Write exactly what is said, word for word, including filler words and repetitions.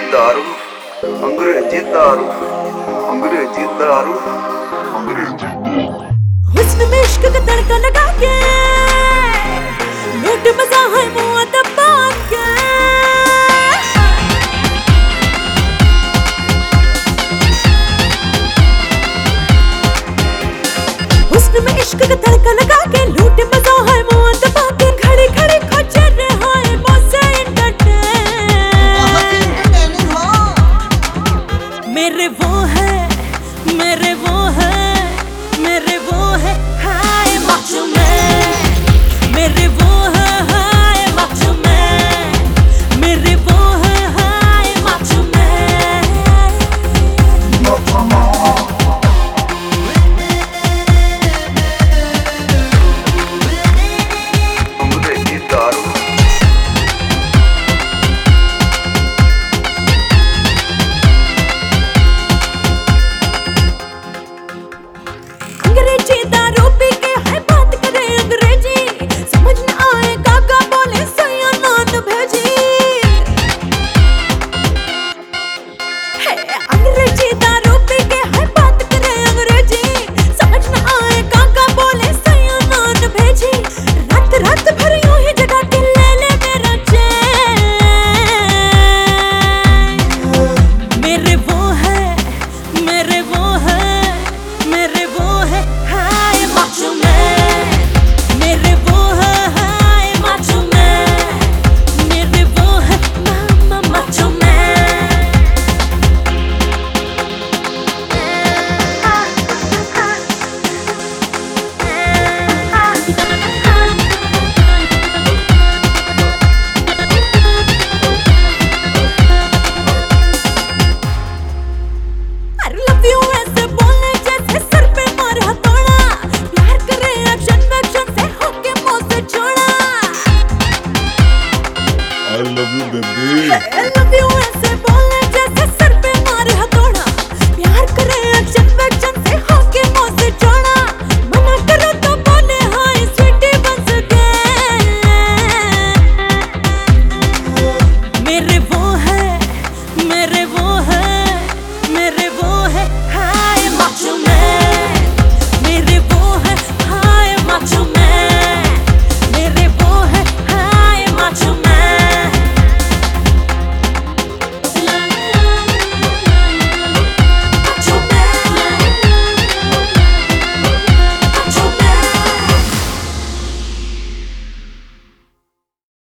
दारू अंग्रेजी दारू अंग्रेजी दारू अंग्रेजी दारू। हुस्न में इश्क का तड़का लगा के लूट मजा है मुआ दबा के। हुस्न में इश्क का तड़का लगा के लूट मजा है मुआ दबा के। खड़ी खड़ी खोचर रहा है मौसे मेरे वो है मेरे वो है मेरे वो है हाय माचो मैं मेरे वो है हाय माचो मैं मेरे वो है हाय माचो मैं। अंग्रेजी दारू अंग्रेजी दारू पी के है बात करे अंग्रेजी समझ न आए काका बोले सैया नान भेजी है। अंग्रेजी दारू पी के है बात करे अंग्रेजी समझ न आए काका बोले सैया नान भेजी। रात रात भर यूं ही जगा के ले ले मेरा चैन। मेरे वो है मेरे वो है मेरे वो है हाय माचो मैं मेरे वो है हाय माचो मैं मेरे वो है मामा माचो मैं।